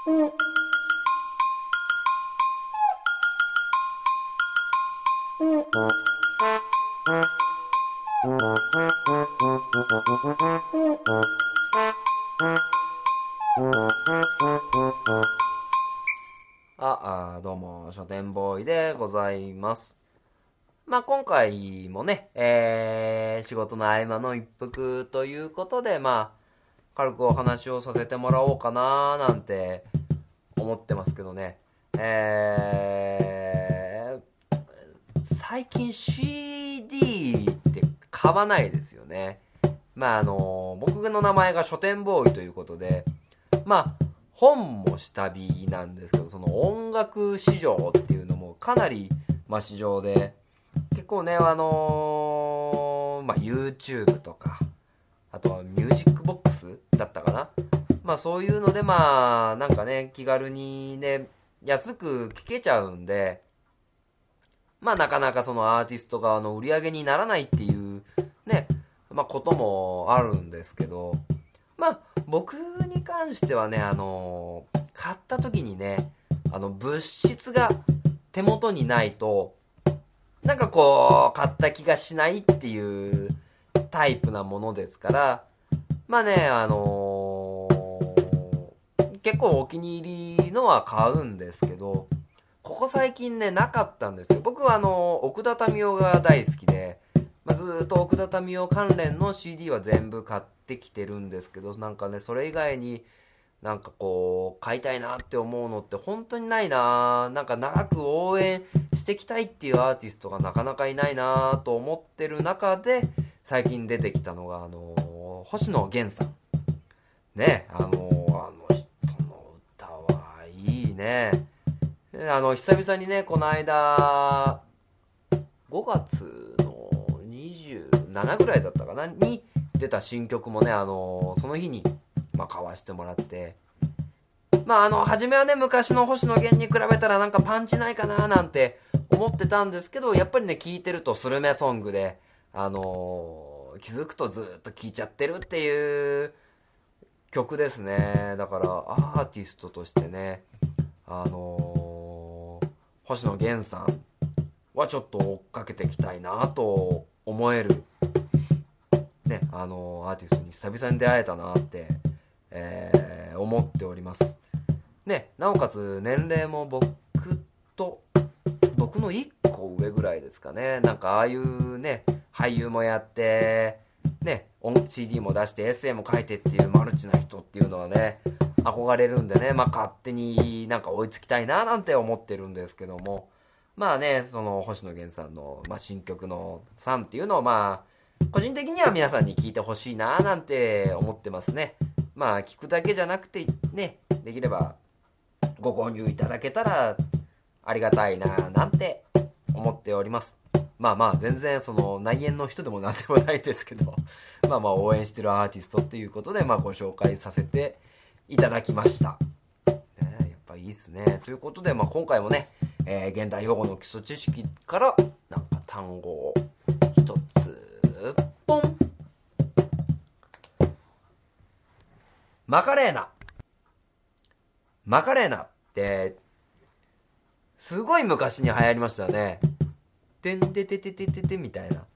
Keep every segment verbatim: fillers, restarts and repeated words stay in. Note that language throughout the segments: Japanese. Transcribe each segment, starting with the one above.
あ、あどうも、書店ボーイでございます。まあ、今回もね、えー、仕事の合間の一服ということで、まあ、軽くお話をさせてもらおうかななんて思ってますけどね。えー、最近 シーディー って買わないですよね。まあ、あの、僕の名前が書店ボーイということで、まあ、本も下火なんですけど、その音楽市場っていうのもかなり、まあ、市場で、結構ね、あのー、まあ、YouTube とか、あとはミュージックボックスだったかな。まあ、そういうので、まあ、なんかね、気軽にね、安く聴けちゃうんで、まあ、なかなかそのアーティスト側の売り上げにならないっていう、ね、まあ、こともあるんですけど、まあ、僕に関してはね、あのー買った時にね、あの、物質が手元にないと、なんかこう、買った気がしないっていうタイプなものですから、まあね、あのー結構お気に入りのは買うんですけど、ここ最近ね、なかったんですよ。僕はあの、奥田民生が大好きで、まあ、ずーっと奥田民生関連の シーディー は全部買ってきてるんですけど、なんかね、それ以外になんかこう、買いたいなって思うのって本当にないな。なんか長く応援していきたいっていうアーティストがなかなかいないなと思ってる中で、最近出てきたのが、あの、星野源さん。ね、あの、あの人の歌はいいね。あの、久々にね、この間、ごがつのにじゅうしちぐらいだったかなに出た新曲もね、あの、その日に、まあ、買わしてもらって、まあ、あの、初めはね、昔の星野源に比べたらなんかパンチないかななんて思ってたんですけど、やっぱりね、聴いてるとスルメソングで、あのー気づくとずっと聴いちゃってるっていう曲ですね。だから、アーティストとしてね、あのー星野源さんはちょっと追っかけていきたいなと思える、ね、あのーアーティストに久々に出会えたなって、えー思っております。ね、なおかつ年齢も僕と僕のいっこ上ぐらいですかね。なんかああいうね、俳優もやってね、シーディー も出してエッセイも書いてっていうマルチな人っていうのはね、憧れるんでね、まあ勝手になんか追いつきたいななんて思ってるんですけども、まあね、その星野源さんの、まあ、新曲のさんっていうのをまあ個人的には皆さんに聴いてほしいななんて思ってますね。まあ聞くだけじゃなくてね、できればご購入いただけたらありがたいななんて思っております。まあまあ全然その内縁の人でもなんでもないですけど、まあまあ応援してるアーティストっていうことでまあご紹介させていただきました。ね、やっぱいいっすね。ということでまあ今回もね、えー、現代用語の基礎知識からなんか単語を一つポン。マカレーナ。マカレーナってすごい昔に流行りましたね。てんててててててみたいな。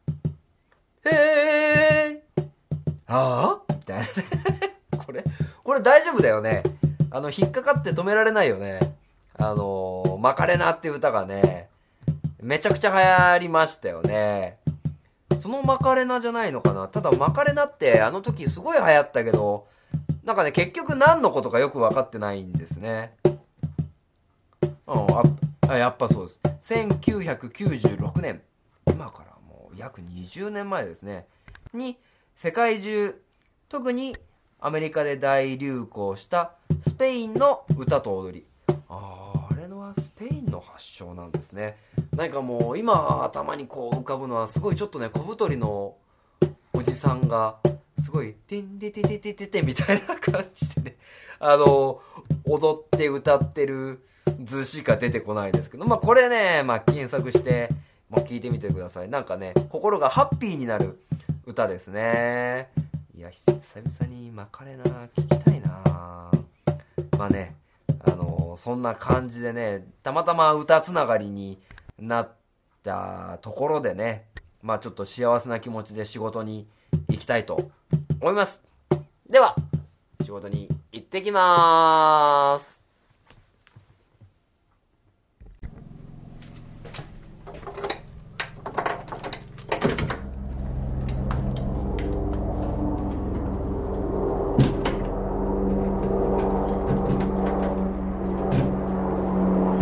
へーああみたいな。これ、これ大丈夫だよね。あの、引っかかって止められないよね。あのー、マカレナっていう歌がね、めちゃくちゃ流行りましたよね。そのマカレナじゃないのかな。ただマカレナってあの時すごい流行ったけど、なんかね、結局何のことかよく分かってないんですね。うん、あ、あやっぱそうです。せんきゅうひゃくきゅうじゅうろくねん、今からもう約にじゅうねんまえですね、に世界中、特にアメリカで大流行したスペインの歌と踊り。あー、あれのはスペインの発祥なんですね。なんかもう今頭にこう浮かぶのはすごいちょっとね、小太りのおじさんがすごいてんでてててててみたいな感じでね、あの踊って歌ってる図しか出てこないですけど、まあこれね、まあ検索して、まあ、聞いてみてください。なんかね、心がハッピーになる歌ですね。いや、久々にマカレナ聞きたいな。まあね、 あのそんな感じでね、たまたま歌つながりになったところでね、まあちょっと幸せな気持ちで仕事に行きたいと思います。では仕事に行ってきまーす。